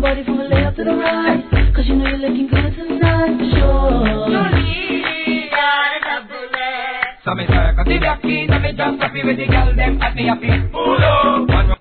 body from the left to the right, cause you know you're looking good tonight, sure. So me circle the blocky, so me just happy with the girl them at me happy.